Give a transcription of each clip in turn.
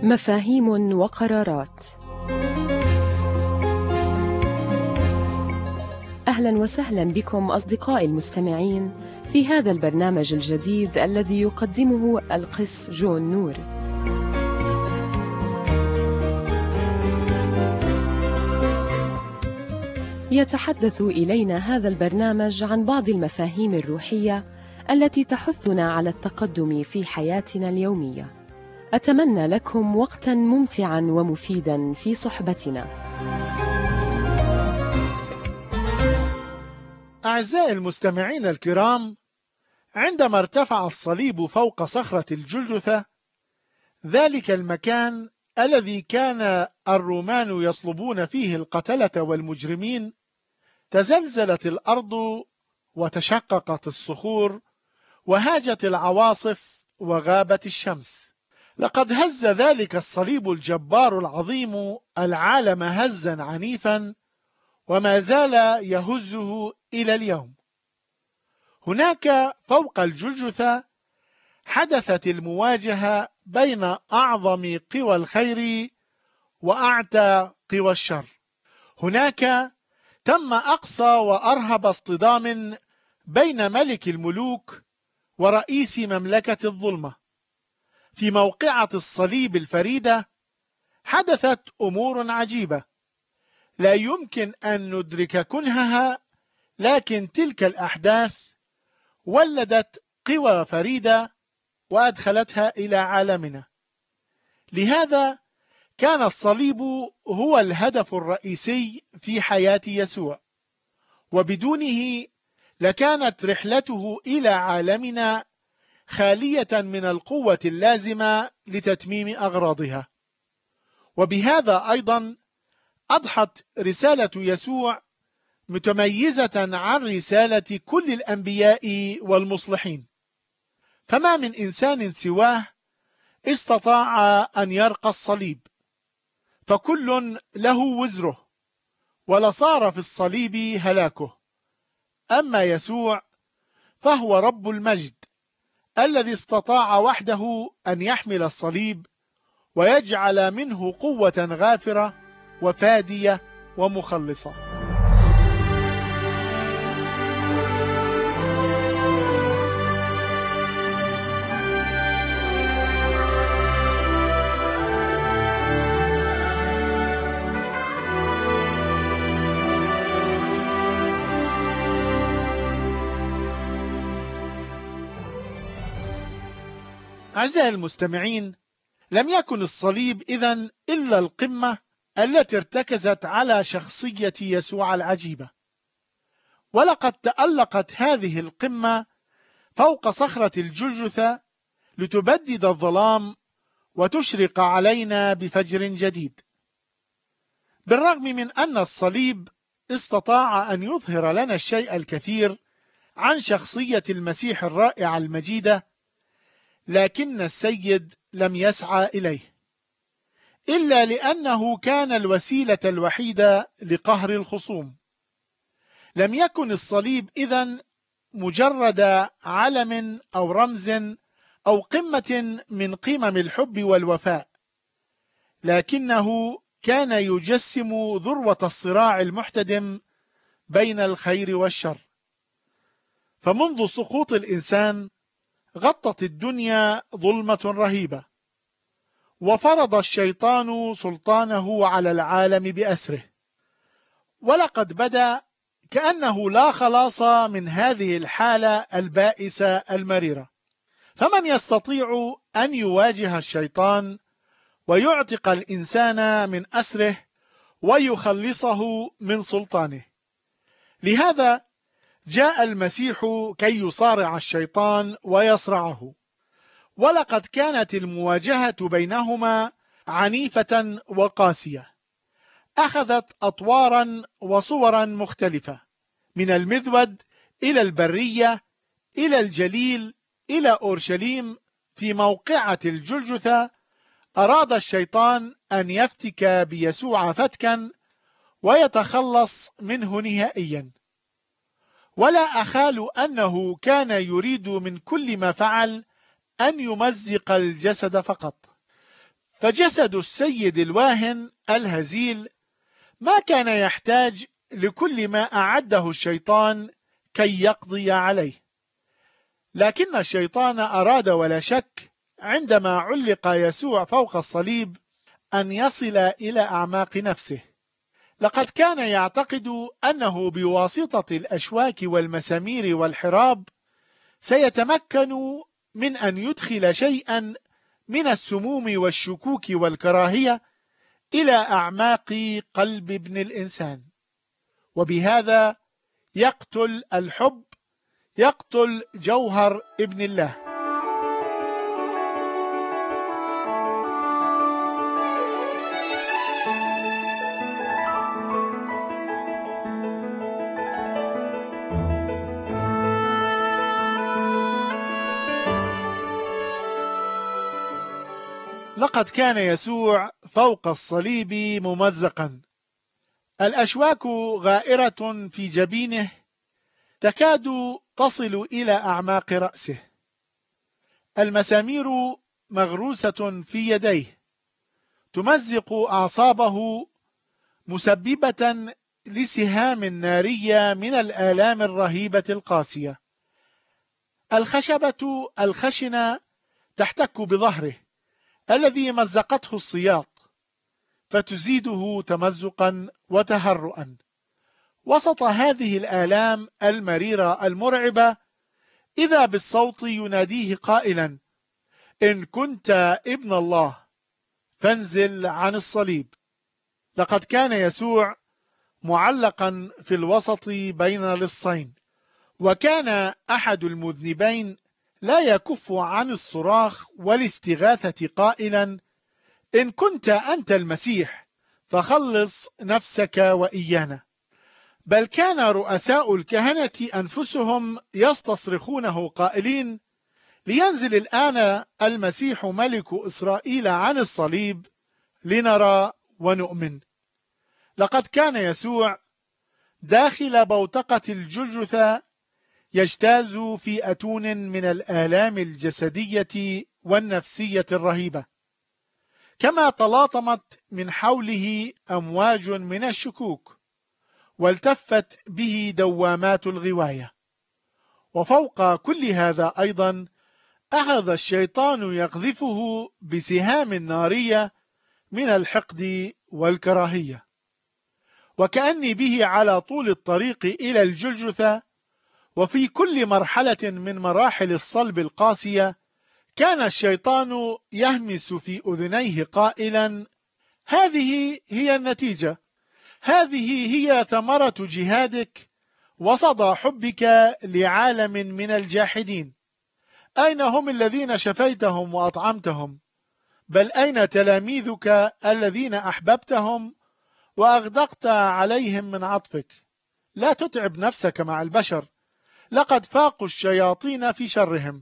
مفاهيم وقرارات. أهلا وسهلا بكم أصدقائي المستمعين في هذا البرنامج الجديد الذي يقدمه القس جون نور. يتحدث إلينا هذا البرنامج عن بعض المفاهيم الروحية التي تحثنا على التقدم في حياتنا اليومية. أتمنى لكم وقتا ممتعا ومفيدا في صحبتنا. أعزائي المستمعين الكرام، عندما ارتفع الصليب فوق صخرة الجلجثة، ذلك المكان الذي كان الرومان يصلبون فيه القتلة والمجرمين، تزلزلت الأرض وتشققت الصخور وهاجت العواصف وغابت الشمس. لقد هز ذلك الصليب الجبار العظيم العالم هزا عنيفا، وما زال يهزه إلى اليوم. هناك فوق الجلجثة حدثت المواجهة بين أعظم قوى الخير وأعتى قوى الشر. هناك تم أقصى وأرهب اصطدام بين ملك الملوك ورئيس مملكة الظلمة. في موقعة الصليب الفريدة حدثت أمور عجيبة لا يمكن أن ندرك كنهها، لكن تلك الأحداث ولدت قوى فريدة وأدخلتها إلى عالمنا. لهذا كان الصليب هو الهدف الرئيسي في حياة يسوع، وبدونه لكانت رحلته إلى عالمنا خالية من القوة اللازمة لتتميم أغراضها. وبهذا أيضا أضحت رسالة يسوع متميزة عن رسالة كل الأنبياء والمصلحين، فما من إنسان سواه استطاع أن يرقى الصليب، فكل له وزره، ولصار في الصليب هلاكه. أما يسوع فهو رب المجد الذي استطاع وحده أن يحمل الصليب ويجعل منه قوة غافرة وفادية ومخلصة. أعزائي المستمعين، لم يكن الصليب إذن إلا القمة التي ارتكزت على شخصية يسوع العجيبة، ولقد تألقت هذه القمة فوق صخرة الجلجثة لتبدد الظلام وتشرق علينا بفجر جديد. بالرغم من أن الصليب استطاع أن يظهر لنا الشيء الكثير عن شخصية المسيح الرائعة المجيدة، لكن السيد لم يسعى إليه إلا لأنه كان الوسيلة الوحيدة لقهر الخصوم. لم يكن الصليب إذن مجرد علم أو رمز أو قمة من قمم الحب والوفاء، لكنه كان يجسم ذروة الصراع المحتدم بين الخير والشر. فمنذ سقوط الإنسان غطت الدنيا ظلمة رهيبة، وفرض الشيطان سلطانه على العالم بأسره، ولقد بدا كأنه لا خلاص من هذه الحالة البائسة المريرة. فمن يستطيع أن يواجه الشيطان ويعتق الإنسان من أسره ويخلصه من سلطانه؟ لهذا جاء المسيح كي يصارع الشيطان ويصرعه، ولقد كانت المواجهة بينهما عنيفة وقاسية، أخذت أطوارا وصورا مختلفة، من المذود إلى البرية إلى الجليل إلى أورشليم. في موقعة الجلجثة أراد الشيطان أن يفتك بيسوع فتكا ويتخلص منه نهائيا، ولا أخال أنه كان يريد من كل ما فعل أن يمزق الجسد فقط. فجسد السيد الواهن الهزيل ما كان يحتاج لكل ما أعده الشيطان كي يقضي عليه، لكن الشيطان أراد ولا شك عندما علق يسوع فوق الصليب أن يصل إلى أعماق نفسه. لقد كان يعتقد أنه بواسطة الأشواك والمسامير والحراب سيتمكن من أن يدخل شيئا من السموم والشكوك والكراهية إلى أعماق قلب ابن الإنسان، وبهذا يقتل الحب، يقتل جوهر ابن الله. لقد كان يسوع فوق الصليب ممزقا، الأشواك غائرة في جبينه تكاد تصل إلى أعماق رأسه، المسامير مغروسة في يديه تمزق أعصابه، مسببة لسهام نارية من الآلام الرهيبة القاسية. الخشبة الخشنة تحتك بظهره الذي مزقته السياط فتزيده تمزقا وتهرؤا. وسط هذه الآلام المريرة المرعبة إذا بالصوت يناديه قائلا: إن كنت ابن الله فانزل عن الصليب. لقد كان يسوع معلقا في الوسط بين لصين، وكان أحد المذنبين لا يكف عن الصراخ والاستغاثة قائلا: إن كنت أنت المسيح فخلص نفسك وإيانا. بل كان رؤساء الكهنة أنفسهم يستصرخونه قائلين: لينزل الآن المسيح ملك إسرائيل عن الصليب لنرى ونؤمن. لقد كان يسوع داخل بوتقة الجلجثة يجتاز في أتون من الآلام الجسدية والنفسية الرهيبة، كما تلاطمت من حوله أمواج من الشكوك والتفت به دوامات الغواية. وفوق كل هذا أيضا أخذ الشيطان يقذفه بسهام نارية من الحقد والكراهية، وكأني به على طول الطريق إلى الجلجثة وفي كل مرحلة من مراحل الصلب القاسية كان الشيطان يهمس في أذنيه قائلا: هذه هي النتيجة، هذه هي ثمرة جهادك وصدى حبك لعالم من الجاحدين. أين هم الذين شفيتهم وأطعمتهم؟ بل أين تلاميذك الذين أحببتهم وأغدقت عليهم من عطفك؟ لا تتعب نفسك مع البشر، لقد فاقوا الشياطين في شرهم.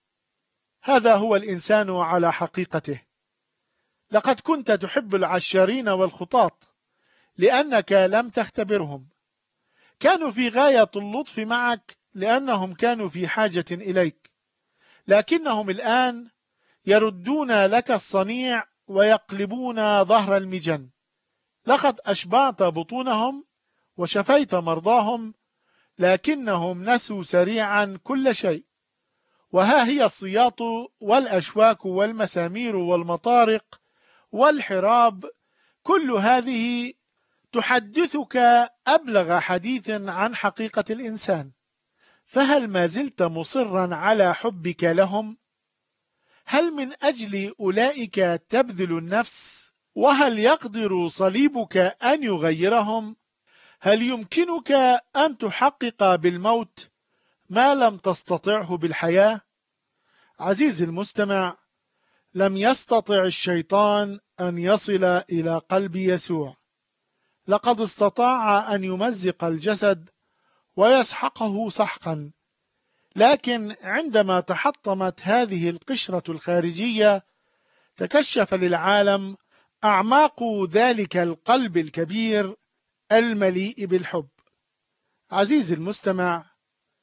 هذا هو الإنسان على حقيقته. لقد كنت تحب العشارين والخطاط لأنك لم تختبرهم، كانوا في غاية اللطف معك لأنهم كانوا في حاجة إليك، لكنهم الآن يردون لك الصنيع ويقلبون ظهر المجن. لقد أشبعت بطونهم وشفيت مرضاهم، لكنهم نسوا سريعا كل شيء. وها هي السياط والأشواك والمسامير والمطارق والحراب، كل هذه تحدثك أبلغ حديث عن حقيقة الإنسان. فهل ما زلت مصرا على حبك لهم؟ هل من أجل أولئك تبذل النفس؟ وهل يقدر صليبك أن يغيرهم؟ هل يمكنك أن تحقق بالموت ما لم تستطعه بالحياة؟ عزيزي المستمع، لم يستطع الشيطان أن يصل إلى قلب يسوع. لقد استطاع أن يمزق الجسد ويسحقه سحقا، لكن عندما تحطمت هذه القشرة الخارجية تكشف للعالم أعماق ذلك القلب الكبير المليء بالحب. عزيزي المستمع،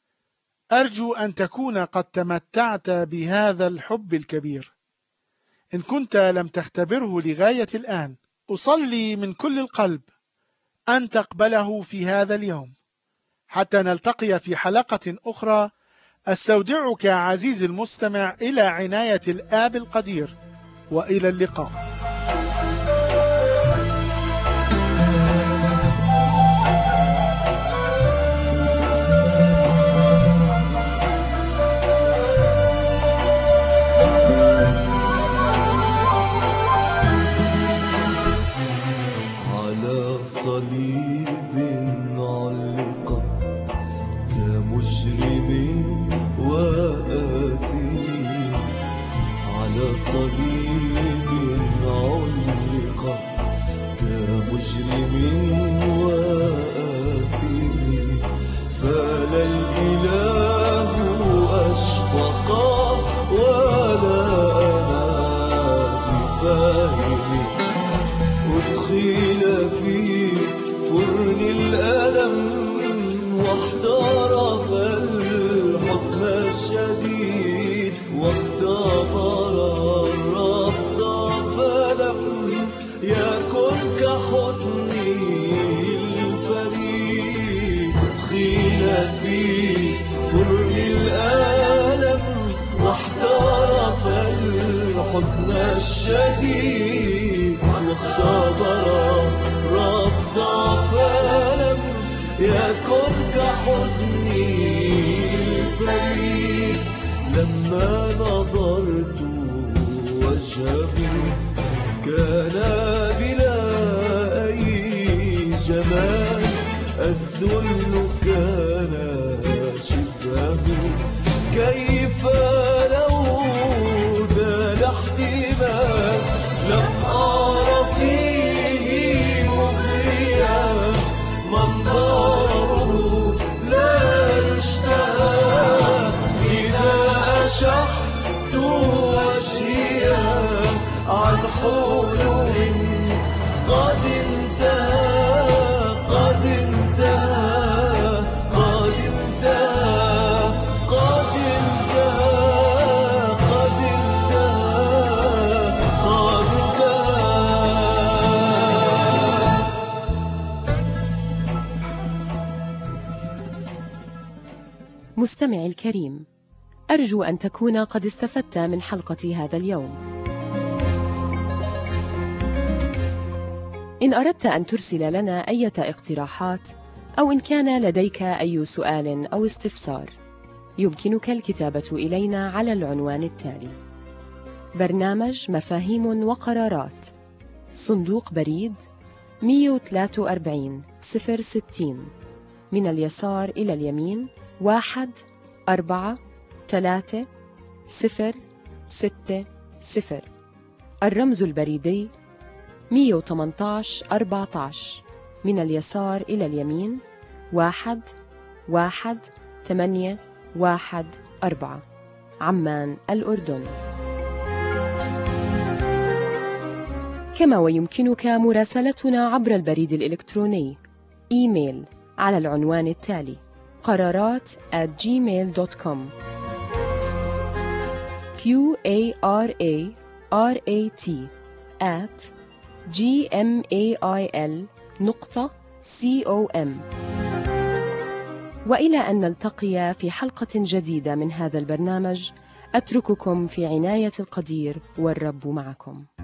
أرجو أن تكون قد تمتعت بهذا الحب الكبير. إن كنت لم تختبره لغاية الآن، أصلي من كل القلب أن تقبله في هذا اليوم. حتى نلتقي في حلقة أخرى، أستودعك عزيزي المستمع إلى عناية الآب القدير، وإلى اللقاء. صليب علق كمجرم وآثم، على صليب علق كمجرم وآثم، فلا الإله أشفق ولا أنا بفاهم، أدخل في فرن الألم واحترف الحزن الشديد، واختبر الرفض فلم يكن كحزني الفريد. أدخل في فرن الألم واحترف الحزن الشديد، واختبر رفض فلم يكن كحزني الفريد. لما نظرت وجهه كان بلا أي جمال، الذل كان شبهه، كيف لو ذا الاحتمال. لم أر فيه مغريا منظره لا يشتهى، إذا أشحت وجهي عن حلم قد انتهى، قد انتهى، قد انتهى، قد انتهى، قد انتهى، قد انتهى. مستمعي الكريم، أرجو أن تكون قد استفدت من حلقة هذا اليوم. إن أردت أن ترسل لنا أي اقتراحات، أو إن كان لديك أي سؤال أو استفسار، يمكنك الكتابة إلينا على العنوان التالي: برنامج مفاهيم وقرارات، صندوق بريد 143 060، من اليسار إلى اليمين 1436060. الرمز البريدي 118 14، من اليسار إلى اليمين 11814، عمان الأردن. كما ويمكنك مراسلتنا عبر البريد الإلكتروني إيميل على العنوان التالي: قرارات@gmail.com، QARARAT@gmail.com. وإلى أن نلتقي في حلقة جديدة من هذا البرنامج، أترككم في عناية القدير، والرب معكم.